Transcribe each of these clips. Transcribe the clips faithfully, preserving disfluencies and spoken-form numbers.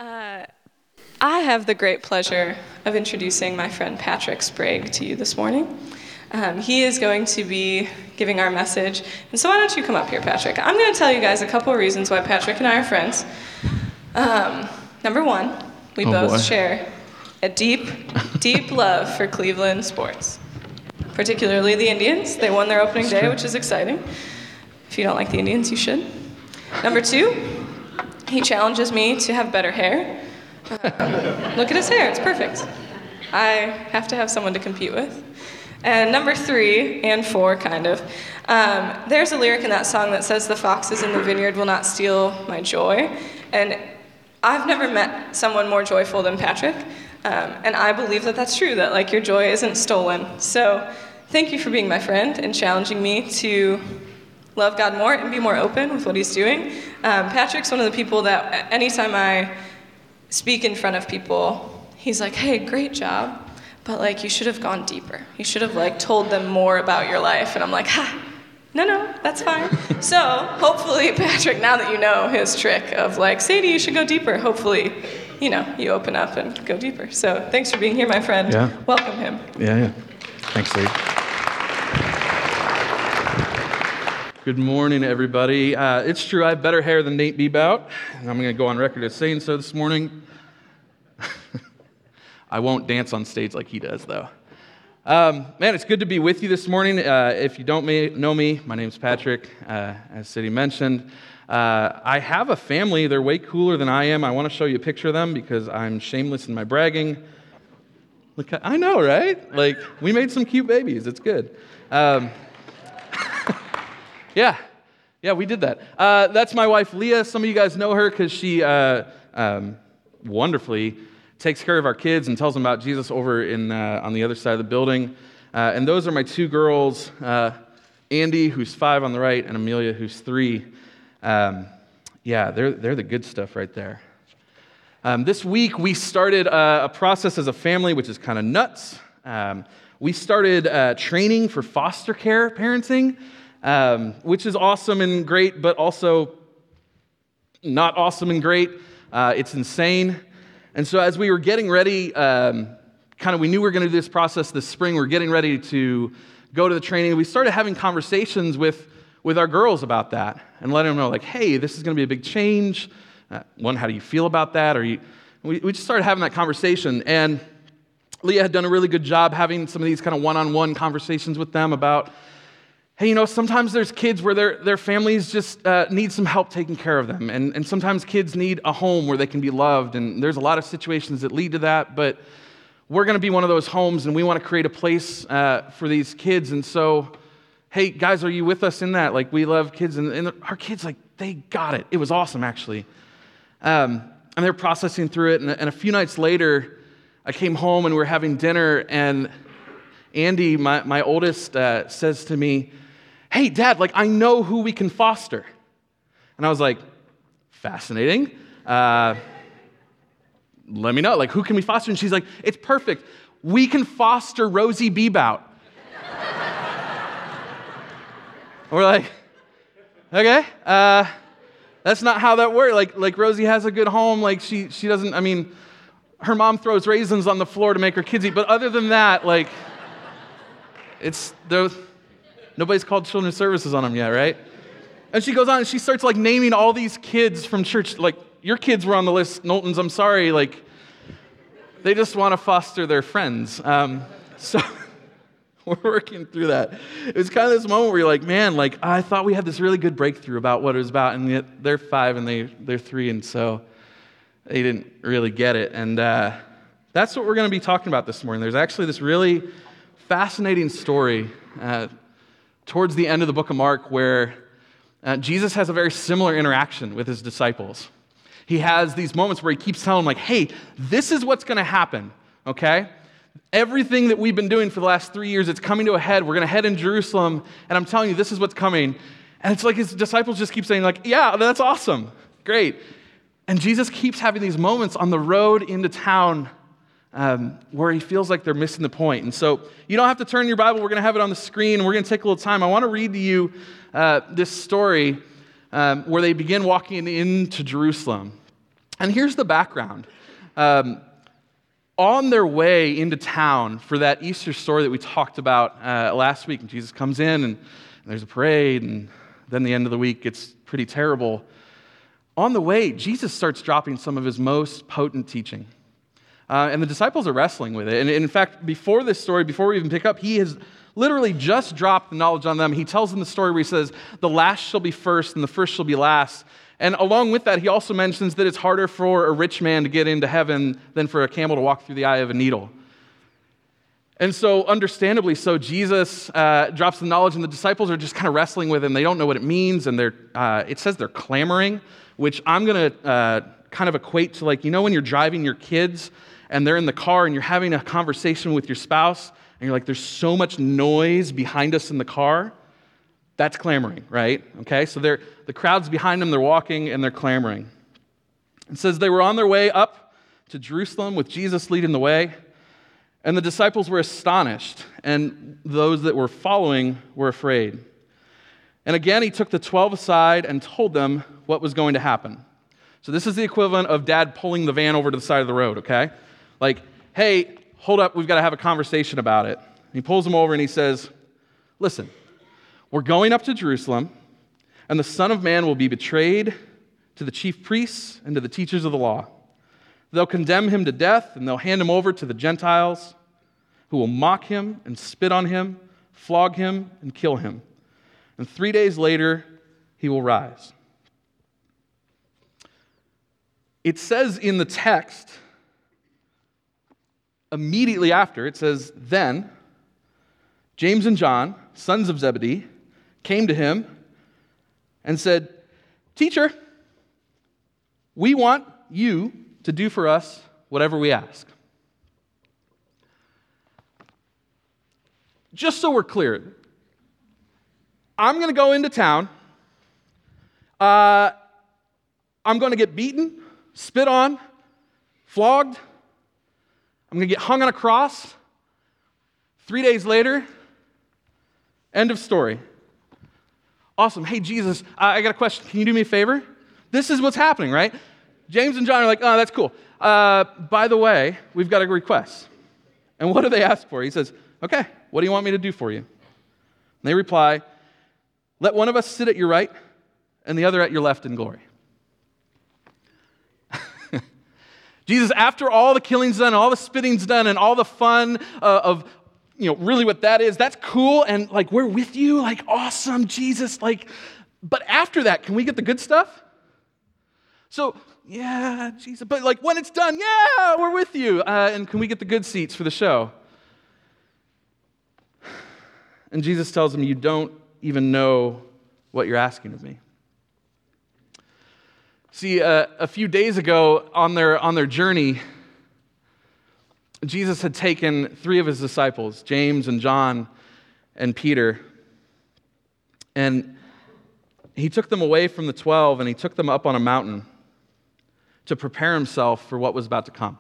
Uh, I have the great pleasure of introducing my friend Patrick Sprague to you this morning. Um, he is going to be giving our message. And so why don't you come up here, Patrick? I'm going to tell you guys a couple of reasons why Patrick and I are friends. Um, number one, we oh both boy. share a deep, deep love for Cleveland sports, particularly the Indians. They won their opening That's day, true. which is exciting. If you don't like the Indians, you should. Number two, he challenges me to have better hair. Um, look at his hair, it's perfect. I have to have someone to compete with. And number three, and four, kind of, um, there's a lyric in that song that says, "The foxes in the vineyard will not steal my joy." And I've never met someone more joyful than Patrick. Um, and I believe that that's true, that like your joy isn't stolen. So thank you for being my friend and challenging me to love God more and be more open with what he's doing. Um, Patrick's one of the people that anytime I speak in front of people, he's like, "Hey, great job. But like, you should have gone deeper. You should have like told them more about your life." And I'm like, ha, no, no, that's fine. So hopefully, Patrick, now that you know his trick of like, Sadie, you should go deeper. Hopefully, you know, you open up and go deeper. So thanks for being here, my friend. Yeah. Welcome him. Yeah, yeah. Thanks, Sadie. Good morning, everybody. Uh, it's true, I have better hair than Nate Bebout, and I'm going to go on record as saying so this morning. I won't dance on stage like he does, though. Um, man, it's good to be with you this morning. Uh, if you don't may, know me, my name's Patrick, uh, as Sadie mentioned. Uh, I have a family. They're way cooler than I am. I want to show you a picture of them because I'm shameless in my bragging. Look, I know, right? Like, we made some cute babies. It's good. Um, yeah, yeah, we did that. Uh, that's my wife, Leah. Some of you guys know her because she uh, um, wonderfully takes care of our kids and tells them about Jesus over in uh, on the other side of the building. Uh, and those are my two girls, uh, Andy, who's five on the right, and Amelia, who's three. Um, yeah, they're they're the good stuff right there. Um, this week, we started uh, a process as a family, which is kind of nuts. Um, we started uh, training for foster care parenting, um, which is awesome and great, but also not awesome and great. Uh, it's insane. And so as we were getting ready, um, kind of we knew we were going to do this process this spring. We we're getting ready to go to the training. We started having conversations with, with our girls about that and letting them know, like, hey, this is going to be a big change. Uh, one, how do you feel about that? Or you, we, we just started having that conversation. And Leah had done a really good job having some of these kind of one-on-one conversations with them about, hey, you know, sometimes there's kids where their their families just uh, need some help taking care of them. And, and sometimes kids need a home where they can be loved. And there's a lot of situations that lead to that. But we're going to be one of those homes, and we want to create a place uh, for these kids. And so, hey, guys, are you with us in that? Like, we love kids. And, and our kids, like, they got it. It was awesome, actually. Um, and they're processing through it. And, and a few nights later, I came home, and we were having dinner. And Andy, my, my oldest, uh, says to me, hey, Dad, like, I know who we can foster. And I was like, fascinating. Uh, let me know, like, who can we foster? And she's like, it's perfect. We can foster Rosie Bebout. We're like, okay, uh, that's not how that works. Like, like Rosie has a good home. Like, she she doesn't, I mean, her mom throws raisins on the floor to make her kids eat. But other than that, like, it's, those. Nobody's called children's services on them yet, right? And she goes on and she starts like naming all these kids from church. Like, your kids were on the list, Knowlton's, I'm sorry. Like, they just want to foster their friends. Um, so we're working through that. It was kind of this moment where you're like, man, like, I thought we had this really good breakthrough about what it was about. And yet they're five and they, they're three. And so they didn't really get it. And uh, that's what we're going to be talking about this morning. There's actually this really fascinating story uh, towards the end of the book of Mark, where uh, Jesus has a very similar interaction with his disciples. He has these moments where he keeps telling them, like, hey, this is what's going to happen, okay? Everything that we've been doing for the last three years, it's coming to a head. We're going to head in Jerusalem, and I'm telling you, this is what's coming. And it's like his disciples just keep saying, like, yeah, that's awesome, great. And Jesus keeps having these moments on the road into town Um, where he feels like they're missing the point. And so you don't have to turn your Bible. We're going to have it on the screen, and we're going to take a little time. I want to read to you uh, this story um, where they begin walking into Jerusalem. And here's the background. Um, on their way into town for that Easter story that we talked about uh, last week, and Jesus comes in, and, and there's a parade, and then the end of the week gets pretty terrible. On the way, Jesus starts dropping some of his most potent teaching. Uh, and the disciples are wrestling with it. And in fact, before this story, before we even pick up, he has literally just dropped the knowledge on them. He tells them the story where he says, the last shall be first and the first shall be last. And along with that, he also mentions that it's harder for a rich man to get into heaven than for a camel to walk through the eye of a needle. And so, understandably so, Jesus uh, drops the knowledge, and the disciples are just kind of wrestling with him. They don't know what it means, and they're, uh, it says they're clamoring, which I'm going to uh, kind of equate to, like, you know when you're driving your kids, and they're in the car, and you're having a conversation with your spouse, and you're like, there's so much noise behind us in the car. That's clamoring, right? Okay, so they're, the crowd's behind them, they're walking, and they're clamoring. It says they were on their way up to Jerusalem with Jesus leading the way, and the disciples were astonished, and those that were following were afraid. And again, he took the twelve aside and told them what was going to happen. So this is the equivalent of dad pulling the van over to the side of the road, okay? Like, hey, hold up, we've got to have a conversation about it. And he pulls them over and he says, listen, we're going up to Jerusalem, and the Son of Man will be betrayed to the chief priests and to the teachers of the law. They'll condemn him to death, and they'll hand him over to the Gentiles, who will mock him and spit on him, flog him and kill him. And three days later, he will rise. It says in the text, immediately after, it says, then James and John, sons of Zebedee, came to him and said, Teacher, we want you to do for us whatever we ask. Just so we're clear, I'm going to go into town. Uh, I'm going to get beaten, spit on, flogged. I'm going to get hung on a cross. Three days later, end of story. Awesome. Hey, Jesus, I got a question. Can you do me a favor? This is what's happening, right? James and John are like, oh, that's cool. Uh, by the way, we've got a request. And what do they ask for? He says, okay, what do you want me to do for you? And they reply, let one of us sit at your right and the other at your left in glory. Jesus, after all the killing's done, all the spitting's done, and all the fun uh, of, you know, really what that is, that's cool, and like, we're with you, like, awesome, Jesus, like, but after that, can we get the good stuff? So, yeah, Jesus, but like, when it's done, yeah, we're with you, uh, and can we get the good seats for the show? And Jesus tells them, you don't even know what you're asking of me. See, uh, a few days ago on their, on their journey, Jesus had taken three of his disciples, James and John and Peter, and he took them away from the twelve and he took them up on a mountain to prepare himself for what was about to come.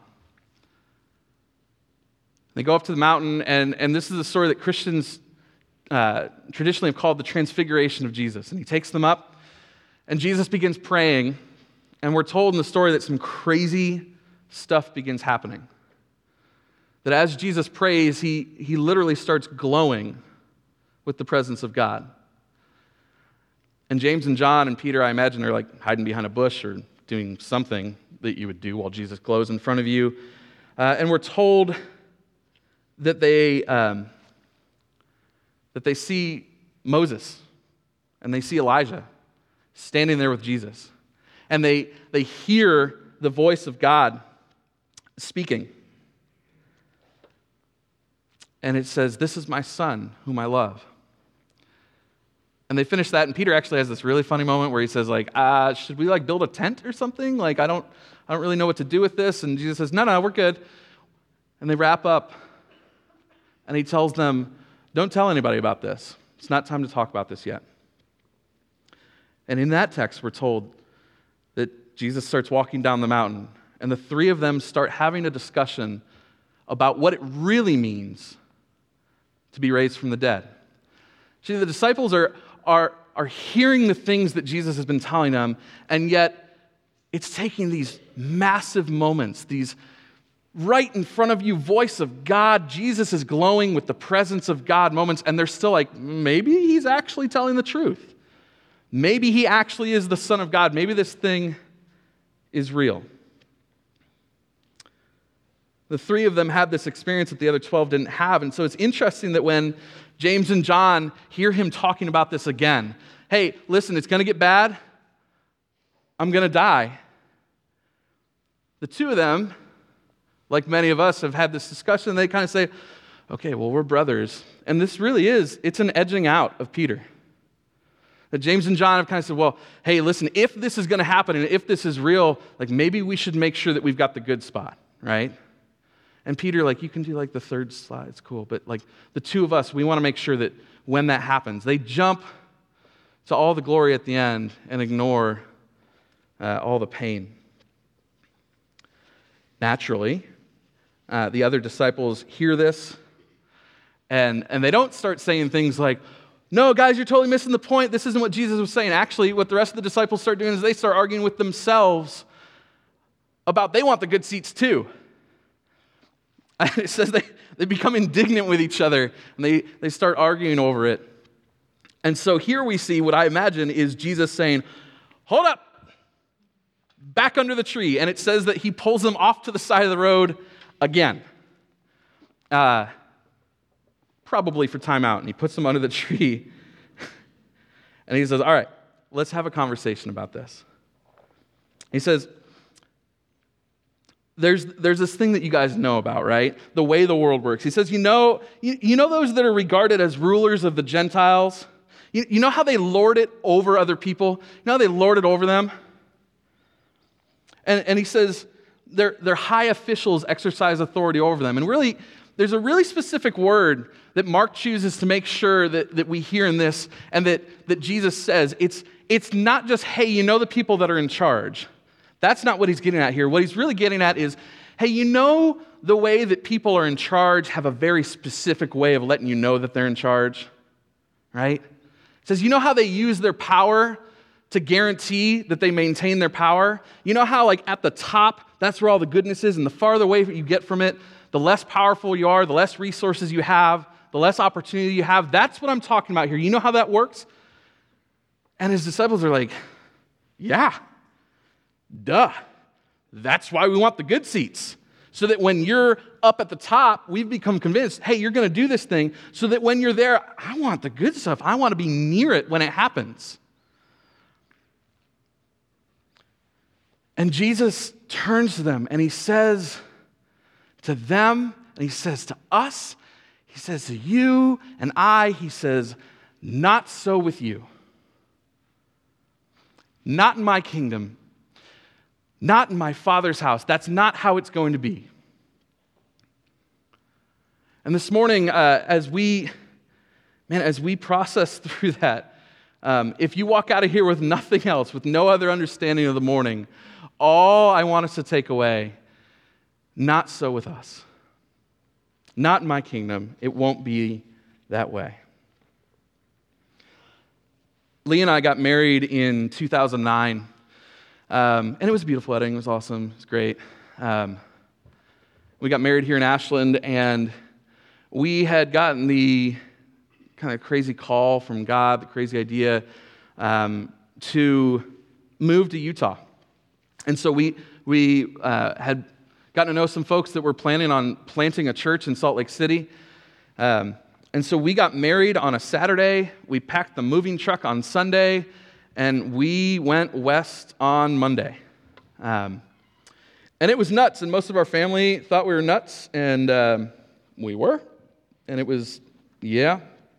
They go up to the mountain, and, and this is the story that Christians uh, traditionally have called the transfiguration of Jesus. And he takes them up, and Jesus begins praying, and we're told in the story that some crazy stuff begins happening. That as Jesus prays, he, he literally starts glowing with the presence of God. And James and John and Peter, I imagine, are like hiding behind a bush or doing something that you would do while Jesus glows in front of you. Uh, and we're told that they, um, that they see Moses and they see Elijah standing there with Jesus. And they, they hear the voice of God speaking. And it says, this is my son whom I love. And they finish that, and Peter actually has this really funny moment where he says, like, uh, should we like build a tent or something? Like, I don't, I don't really know what to do with this. And Jesus says, no, no, we're good. And they wrap up, and he tells them, don't tell anybody about this. It's not time to talk about this yet. And in that text, we're told that Jesus starts walking down the mountain, and the three of them start having a discussion about what it really means to be raised from the dead. See, the disciples are, are, are hearing the things that Jesus has been telling them, and yet It's taking these massive moments, these right in front of you, voice of God, Jesus is glowing with the presence of God moments, and they're still like, maybe he's actually telling the truth. Maybe he actually is the Son of God. Maybe this thing is real. The three of them had this experience that the other twelve didn't have, and so it's interesting that when James and John hear him talking about this again, hey, listen, it's going to get bad. I'm going to die. The two of them, like many of us, have had this discussion. They kind of say, okay, well, we're brothers. And this really is, it's an edging out of Peter. That James and John have kind of said, well, hey, listen, if this is going to happen and if this is real, like maybe we should make sure that we've got the good spot, right? And Peter, like, you can do like the third slide, it's cool. But like the two of us, we want to make sure that when that happens, they jump to all the glory at the end and ignore uh, all the pain. Naturally, Uh, the other disciples hear this, and, and they don't start saying things like, no, guys, you're totally missing the point. This isn't what Jesus was saying. Actually, what the rest of the disciples start doing is they start arguing with themselves about they want the good seats too. And it says they, they become indignant with each other, and they, they start arguing over it. And so here we see what I imagine is Jesus saying, hold up, back under the tree. And it says that he pulls them off to the side of the road again, uh, probably for timeout, and he puts them under the tree, and he says, all right, let's have a conversation about this. He says, there's, there's this thing that you guys know about, right? The way the world works. He says, you know, you, you know those that are regarded as rulers of the Gentiles? You, you know how they lord it over other people? You know how they lord it over them? And, and he says, Their, their high officials exercise authority over them. And really, there's a really specific word that Mark chooses to make sure that, that we hear in this and that, that Jesus says. It's, it's not just, hey, you know the people that are in charge. That's not what he's getting at here. What he's really getting at is, hey, you know the way that people are in charge have a very specific way of letting you know that they're in charge, right? It says, you know how they use their power to guarantee that they maintain their power? You know how, like, at the top, that's where all the goodness is, and the farther away you get from it, the less powerful you are, the less resources you have, the less opportunity you have. That's what I'm talking about here. You know how that works? And his disciples are like, yeah, duh. That's why we want the good seats. So that when you're up at the top, we've become convinced, hey, you're going to do this thing, so that when you're there, I want the good stuff. I want to be near it when it happens. And Jesus turns to them and he says to them, and he says to us, he says to you and I, he says, not so with you. Not in my kingdom. Not in my Father's house. That's not how it's going to be. And this morning, uh, as we, man, as we process through that, um, if you walk out of here with nothing else, with no other understanding of the morning, all I want us to take away, not so with us. Not in my kingdom. It won't be that way. Lee and I got married in two thousand nine, um, and it was a beautiful wedding. It was awesome. It was great. Um, we got married here in Ashland, and we had gotten the kind of crazy call from God, the crazy idea um, to move to Utah. And so we we uh, had gotten to know some folks that were planning on planting a church in Salt Lake City. Um, and so we got married on a Saturday. We packed the moving truck on Sunday, and we went west on Monday. Um, and it was nuts, and most of our family thought we were nuts, and um, we were. And it was, yeah.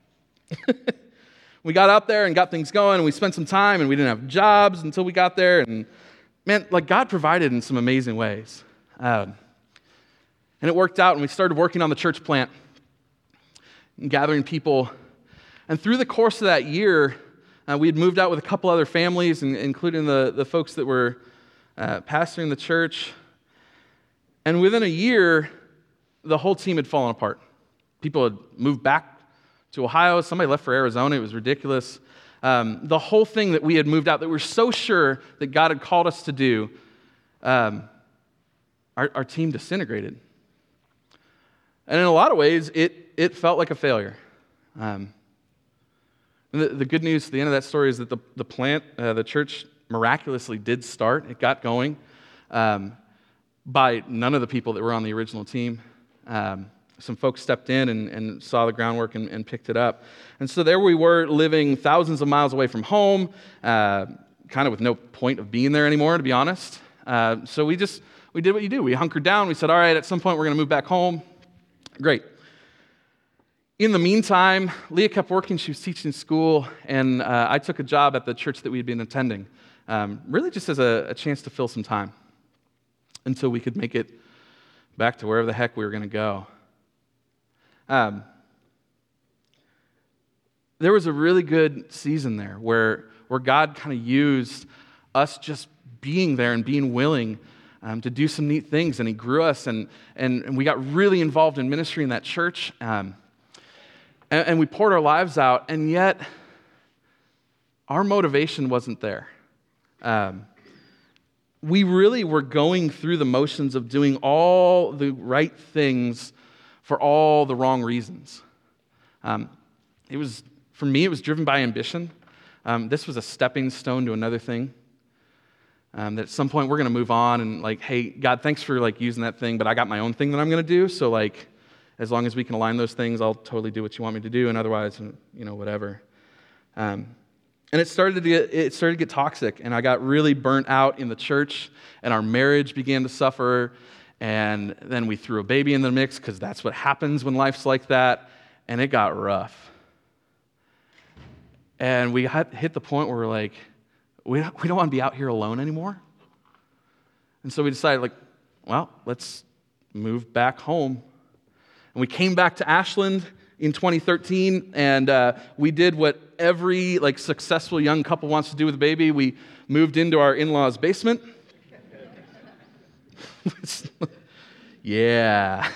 We got out there and got things going, and we spent some time, and we didn't have jobs until we got there, and man, like God provided in some amazing ways. Um, and it worked out, and we started working on the church plant and gathering people. And through the course of that year, uh, we had moved out with a couple other families, and, including the, the folks that were uh, pastoring the church. And within a year, the whole team had fallen apart. People had moved back to Ohio. Somebody left for Arizona. It was ridiculous. Um, the whole thing that we had moved out, that we're so sure that God had called us to do, um, our, our team disintegrated. And in a lot of ways, it, it felt like a failure. Um, the, the good news at the end of that story is that the, the plant, uh, the church miraculously did start. It got going um, by none of the people that were on the original team. Um, some folks stepped in and, and saw the groundwork and, and picked it up. And so there we were, living thousands of miles away from home, uh, kind of with no point of being there anymore, to be honest. Uh, so we just, we did what you do. We hunkered down. We said, all right, at some point we're going to move back home. Great. In the meantime, Leah kept working. She was teaching school, and uh, I took a job at the church that we'd been attending, um, really just as a, a chance to fill some time until we could make it back to wherever the heck we were going to go. Um, there was a really good season there where, where God kind of used us just being there and being willing um, to do some neat things, and He grew us, and, and, and we got really involved in ministry in that church. Um, And, and we poured our lives out, and yet our motivation wasn't there. Um, we really were going through the motions of doing all the right things for all the wrong reasons. Um, it was, for me, it was driven by ambition. Um, this was a stepping stone to another thing. Um, that at some point we're going to move on and like, hey, God, thanks for like using that thing, but I got my own thing that I'm going to do. So like, as long as we can align those things, I'll totally do what you want me to do, and otherwise, you know, whatever. Um, and it started to get it started to get toxic, and I got really burnt out in the church, and our marriage began to suffer. And then we threw a baby in the mix because that's what happens when life's like that, and it got rough. And we had hit the point where we're like, we don't, we don't want to be out here alone anymore. And so we decided, like, well, let's move back home. And we came back to Ashland in twenty thirteen, and uh, we did what every like successful young couple wants to do with a baby. We moved into our in-laws' basement. Yeah.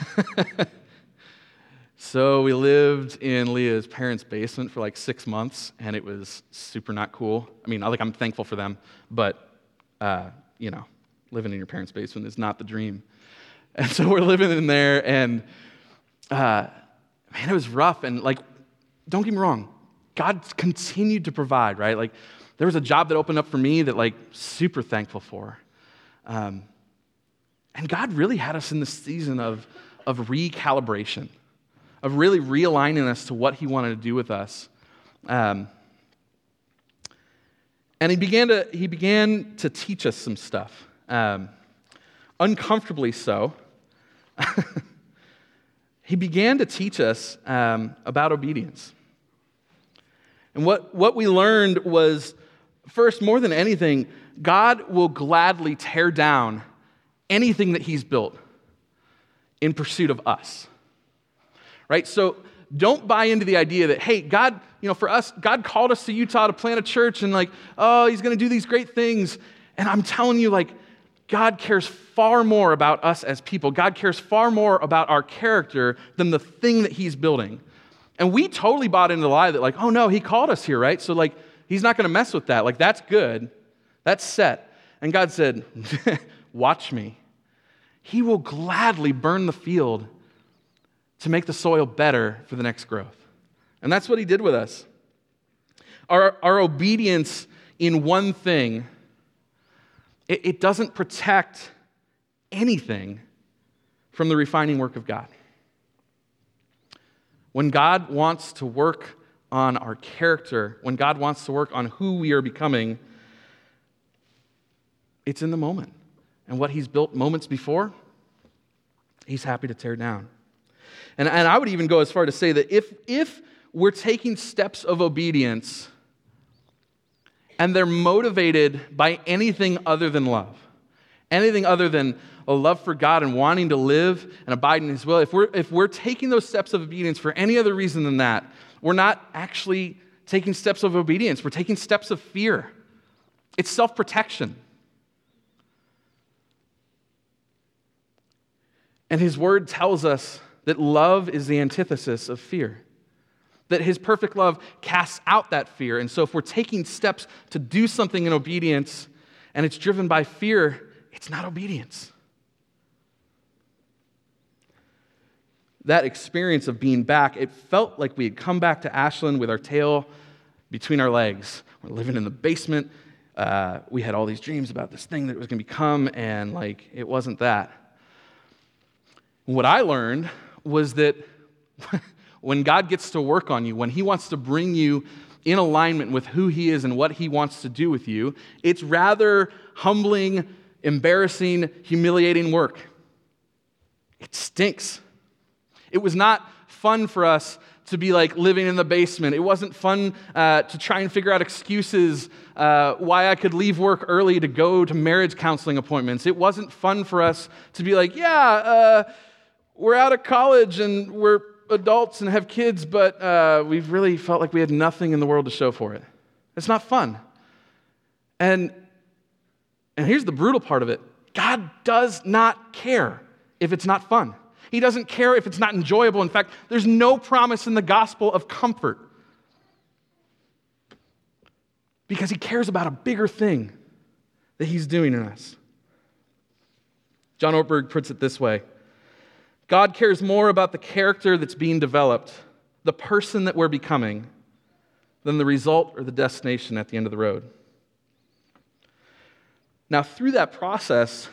So we lived in Leah's parents' basement for like six months, and it was super not cool. I mean, like I'm thankful for them, but uh, you know, living in your parents' basement is not the dream. And so we're living in there, and Uh, man, it was rough, and like, don't get me wrong, God continued to provide, right? Like, there was a job that opened up for me that, like, super thankful for. Um, and God really had us in this season of, of recalibration, of really realigning us to what He wanted to do with us. Um, and He began to He began to teach us some stuff, um, uncomfortably so. He began to teach us um, about obedience. And what, what we learned was, first, more than anything, God will gladly tear down anything that He's built in pursuit of us. Right? So don't buy into the idea that, hey, God, you know, for us, God called us to Utah to plant a church, and like, oh, He's going to do these great things. And I'm telling you, like, God cares far more about us as people. God cares far more about our character than the thing that He's building. And we totally bought into the lie that like, oh no, He called us here, right? So like, He's not going to mess with that. Like, that's good. That's set. And God said, watch me. He will gladly burn the field to make the soil better for the next growth. And that's what He did with us. Our, our obedience in one thing, it, it doesn't protect anything from the refining work of God. When God wants to work on our character, when God wants to work on who we are becoming, it's in the moment. And what He's built moments before, He's happy to tear down. And, and I would even go as far to say that if, if we're taking steps of obedience and they're motivated by anything other than love, anything other than a love for God and wanting to live and abide in His will, if we're, if we're taking those steps of obedience for any other reason than that, we're not actually taking steps of obedience. We're taking steps of fear. It's self-protection. And His Word tells us that love is the antithesis of fear. that his perfect love casts out that fear. And so if we're taking steps to do something in obedience and it's driven by fear, it's not obedience. That experience of being back, it felt like we had come back to Ashland with our tail between our legs. We're living in the basement. Uh, we had all these dreams about this thing that it was going to become, and like it wasn't that. What I learned was that when God gets to work on you, when he wants to bring you in alignment with who he is and what he wants to do with you, it's rather humbling, embarrassing, humiliating work. It stinks. It was not fun for us to be like living in the basement. It wasn't fun uh, to try and figure out excuses uh, why I could leave work early to go to marriage counseling appointments. It wasn't fun for us to be like, yeah, uh, we're out of college and we're adults and have kids, but uh, we've really felt like we had nothing in the world to show for it. It's not fun. And, and here's the brutal part of it. God does not care if it's not fun. He doesn't care if it's not enjoyable. In fact, there's no promise in the gospel of comfort because he cares about a bigger thing that he's doing in us. John Ortberg puts it this way: God cares more about the character that's being developed, the person that we're becoming, than the result or the destination at the end of the road. Now, through that process,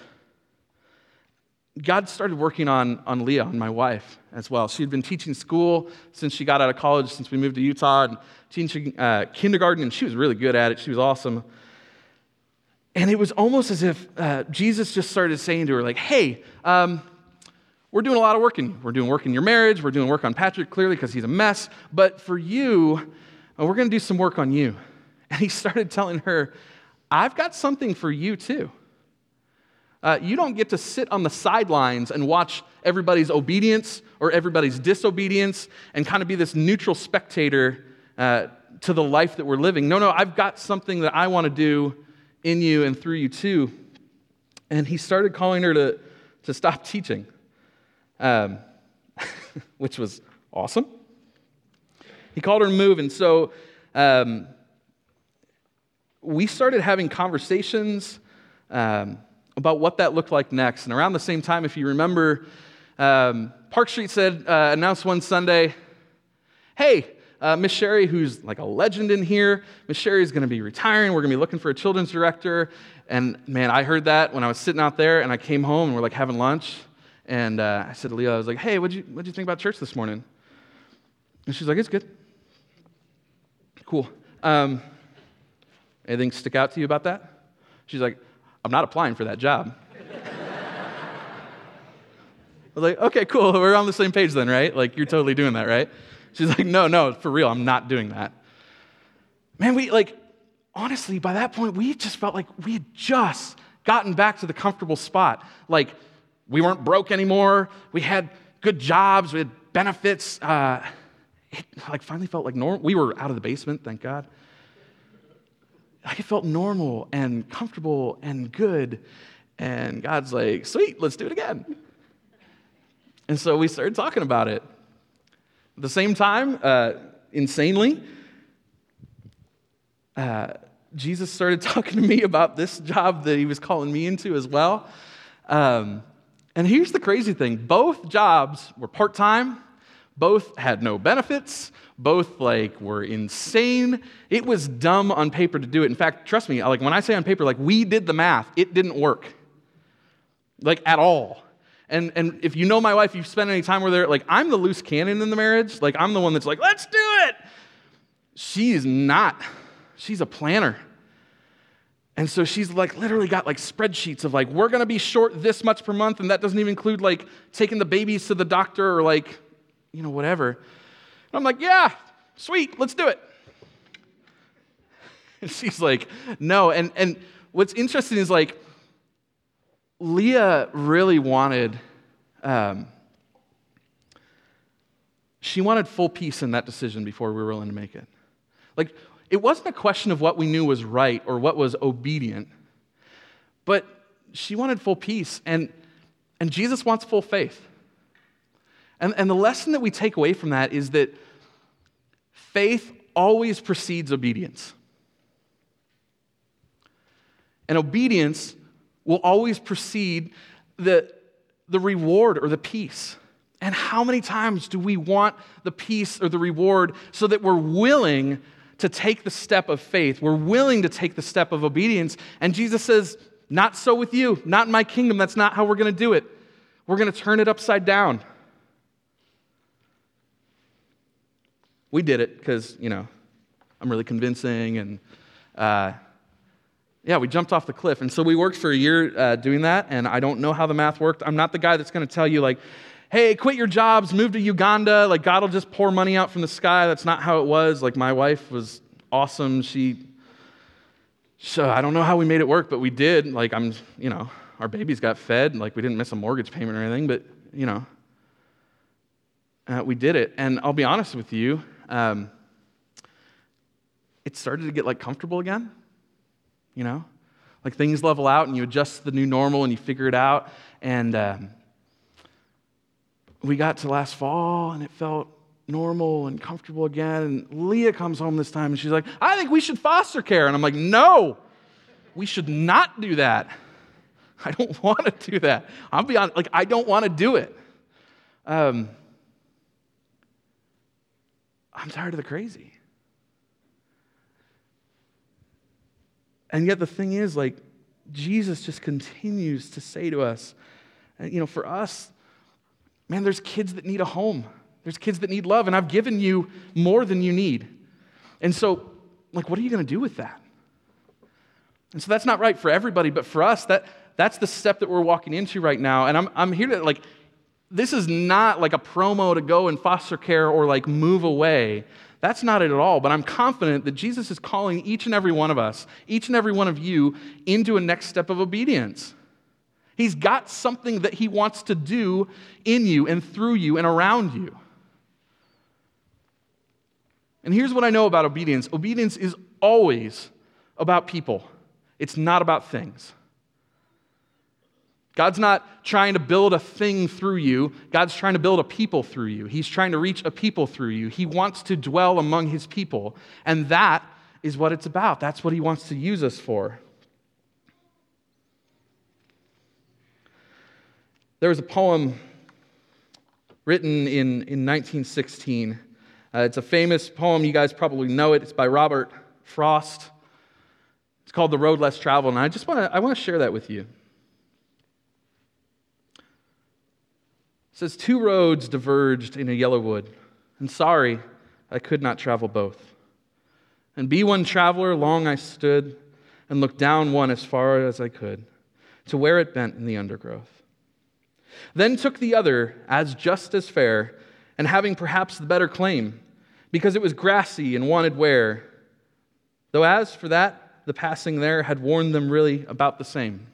God started working on, on Leah, on my wife, as well. She had been teaching school since she got out of college, since we moved to Utah, and teaching uh, kindergarten, and she was really good at it. She was awesome. And it was almost as if uh, Jesus just started saying to her, like, hey, um, we're doing a lot of work in you. We're doing work in your marriage. We're doing work on Patrick, clearly, because he's a mess. But for you, uh, we're going to do some work on you. And he started telling her, I've got something for you, too. Uh, you don't get to sit on the sidelines and watch everybody's obedience or everybody's disobedience and kind of be this neutral spectator uh, to the life that we're living. No, no, I've got something that I want to do in you and through you too. And he started calling her to, to stop teaching, um, which was awesome. He called her to move, and so um, we started having conversations um, about what that looked like next. And around the same time, if you remember, um, Park Street said, uh, announced one Sunday, hey, uh, Miss Sherry, who's like a legend in here, Miss Sherry is going to be retiring. We're going to be looking for a children's director. And man, I heard that when I was sitting out there, and I came home and we're like having lunch. And uh, I said to Leah, I was like, hey, what'd you, what'd you think about church this morning? And she's like, it's good. Cool. Um, anything stick out to you about that? She's like, I'm not applying for that job. I was like, okay, cool. We're on the same page then, right? Like, you're totally doing that, right? She's like, no, no, for real, I'm not doing that. Man, we, like, honestly, by that point, we just felt like we had just gotten back to the comfortable spot. Like, we weren't broke anymore. We had good jobs. We had benefits. Uh, it, like, finally felt like normal. We were out of the basement, thank God. Like, it felt normal and comfortable and good. And God's like, sweet, let's do it again. And so we started talking about it. At the same time, uh, insanely, uh, Jesus started talking to me about this job that he was calling me into as well. Um, and here's the crazy thing. Both jobs were part-time. Both had no benefits. Both, like, were insane. It was dumb on paper to do it. In fact, trust me, like, when I say on paper, like, we did the math. It didn't work. Like, at all. And and if you know my wife, you've spent any time with her, like, I'm the loose cannon in the marriage. Like, I'm the one that's like, let's do it. She's not. She's a planner. And so she's, like, literally got, like, spreadsheets of, like, we're going to be short this much per month, and that doesn't even include, like, taking the babies to the doctor or, like, you know, whatever. And I'm like, yeah, sweet, let's do it. And she's like, no. And and what's interesting is, like, Leah really wanted, um, she wanted full peace in that decision before we were willing to make it. Like, it wasn't a question of what we knew was right or what was obedient, but she wanted full peace, and, and Jesus wants full faith. And, and the lesson that we take away from that is that Faith always precedes obedience. And obedience will always precede the, the reward or the peace. And how many times do we want the peace or the reward so that we're willing to take the step of faith? We're willing to take the step of obedience. And Jesus says, not so with you, not in my kingdom. That's not how we're going to do it. We're going to turn it upside down. We did it because, you know, I'm really convincing and uh, yeah, we jumped off the cliff. And so we worked for a year uh, doing that, and I don't know how the math worked. I'm not the guy that's going to tell you, like, hey, quit your jobs, move to Uganda, like God will just pour money out from the sky. That's not how it was. Like, my wife was awesome. She, so I don't know how we made it work, but we did. Like, I'm, you know, our babies got fed. Like, we didn't miss a mortgage payment or anything, but, you know, uh, we did it. And I'll be honest with you, um, it started to get, like, comfortable again. You know, like things level out and you adjust to the new normal and you figure it out. And um, we got to last fall and it felt normal and comfortable again. And Leah comes home this time and she's like, I think we should foster care. And I'm like, no, we should not do that. I don't want to do that. I'll be honest, like, I don't want to do it. Um, I'm tired of the crazy. And yet the thing is, like, Jesus just continues to say to us, and, you know, for us, man, there's kids that need a home. There's kids that need love, and I've given you more than you need. And so, like, what are you going to do with that? And so that's not right for everybody, but for us, that that's the step that we're walking into right now. And I'm I'm here to, like, this is not like a promo to go in foster care or, like, move away. That's not it at all, but I'm confident that Jesus is calling each and every one of us, each and every one of you, into a next step of obedience. He's got something that he wants to do in you and through you and around you. And here's what I know about obedience. Obedience is always about people. It's not about things. God's not trying to build a thing through you. God's trying to build a people through you. He's trying to reach a people through you. He wants to dwell among his people. And that is what it's about. That's what he wants to use us for. There was a poem written in, in nineteen sixteen. Uh, it's a famous poem. You guys probably know it. It's by Robert Frost. It's called The Road Less Traveled. And I just want to I want to share that with you. It says, two roads diverged in a yellow wood, and sorry, I could not travel both. And be one traveler, long I stood, and looked down one as far as I could, to where it bent in the undergrowth. Then took the other as just as fair, and having perhaps the better claim, because it was grassy and wanted wear, though as for that, the passing there had warned them really about the same.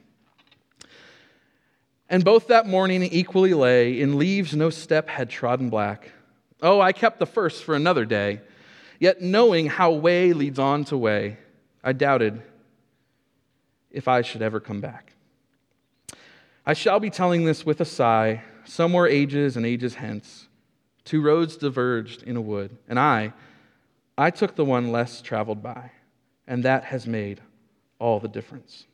And both that morning equally lay, in leaves no step had trodden black. Oh, I kept the first for another day, yet knowing how way leads on to way, I doubted if I should ever come back. I shall be telling this with a sigh, somewhere ages and ages hence. Two roads diverged in a wood, and I, I took the one less traveled by, and that has made all the difference.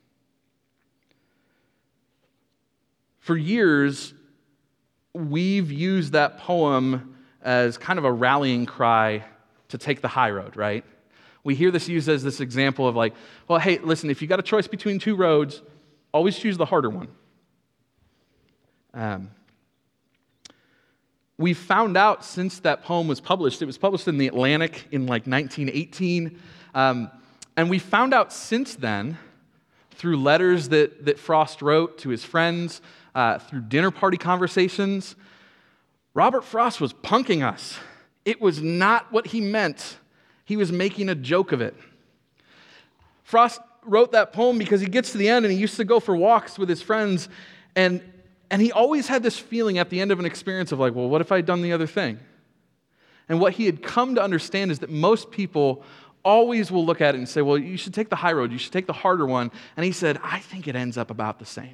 For years, we've used that poem as kind of a rallying cry to take the high road, right? We hear this used as this example of like, well, hey, listen, if you got a choice between two roads, always choose the harder one. Um, we found out since that poem was published, it was published in the Atlantic in like nineteen eighteen, um, and we found out since then, through letters that, that Frost wrote to his friends, uh, through dinner party conversations, Robert Frost was punking us. It was not what he meant. He was making a joke of it. Frost wrote that poem because he gets to the end and he used to go for walks with his friends, and, and he always had this feeling at the end of an experience of like, well, what if I had done the other thing? And what he had come to understand is that most people always will look at it and say, well, you should take the high road, you should take the harder one. And he said, I think it ends up about the same.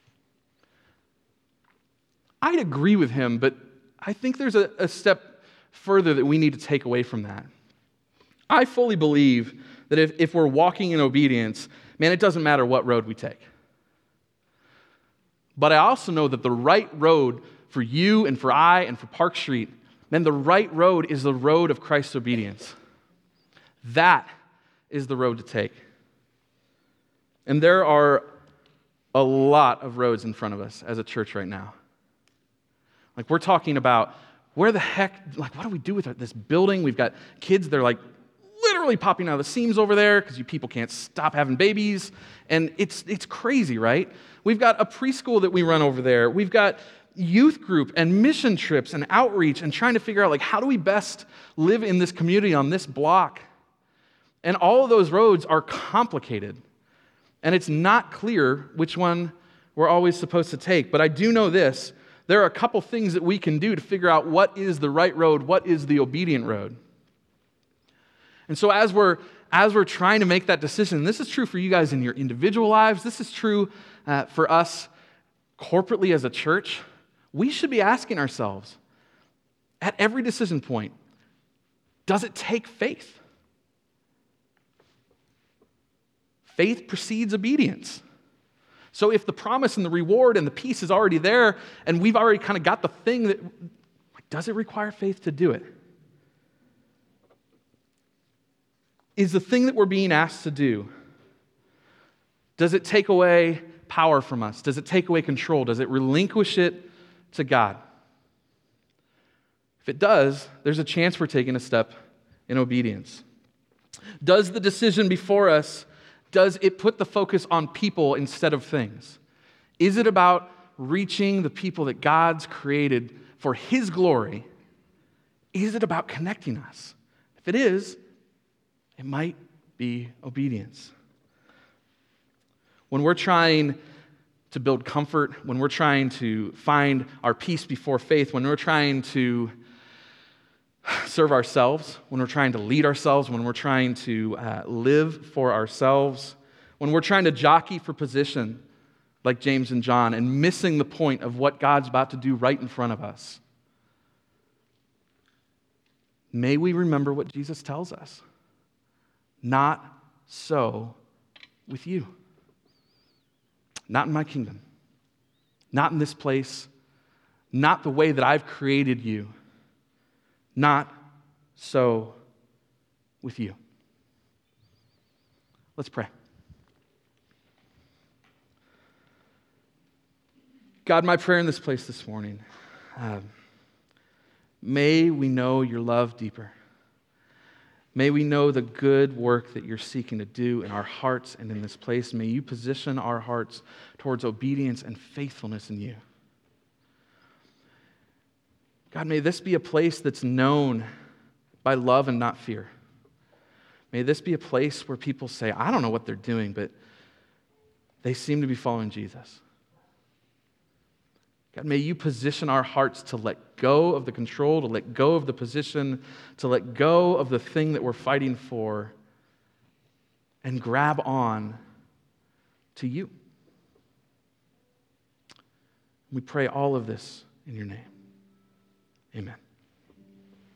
I'd agree with him, but I think there's a, a step further that we need to take away from that. I fully believe that if, if we're walking in obedience, man, it doesn't matter what road we take. But I also know that the right road for you and for I and for Park Street, man, the right road is the road of Christ's obedience. That is the road to take. And there are a lot of roads in front of us as a church right now. Like, we're talking about where the heck, like, what do we do with this building? We've got kids, they're like literally popping out of the seams over there because you people can't stop having babies. And it's it's crazy, right? We've got a preschool that we run over there. We've got youth group and mission trips and outreach and trying to figure out, like, how do we best live in this community on this block? And all of those roads are complicated. And it's not clear which one we're always supposed to take. But I do know this. There are a couple things that we can do to figure out what is the right road, what is the obedient road. And so as we're as we're trying to make that decision, this is true for you guys in your individual lives, this is true uh, for us corporately as a church, we should be asking ourselves at every decision point, does it take faith? Faith precedes obedience. So if the promise and the reward and the peace is already there, and we've already kind of got the thing that, does it require faith to do it? Is the thing that we're being asked to do, does it take away power from us? Does it take away control? Does it relinquish it to God? If it does, there's a chance we're taking a step in obedience. Does the decision before us, does it put the focus on people instead of things? Is it about reaching the people that God's created for His glory? Is it about connecting us? If it is, it might be obedience. When we're trying to build comfort, when we're trying to find our peace before faith, when we're trying to serve ourselves, when we're trying to lead ourselves, when we're trying to uh, live for ourselves, when we're trying to jockey for position like James and John and missing the point of what God's about to do right in front of us, may we remember what Jesus tells us. Not so with you. Not in my kingdom. Not in this place. Not the way that I've created you. Not so with you. Let's pray. God, my prayer in this place this morning, um, may we know your love deeper. May we know the good work that you're seeking to do in our hearts and in this place. May you position our hearts towards obedience and faithfulness in you. God, may this be a place that's known by love and not fear. May this be a place where people say, I don't know what they're doing, but they seem to be following Jesus. God, may you position our hearts to let go of the control, to let go of the position, to let go of the thing that we're fighting for, and grab on to you. We pray all of this in your name. Amen.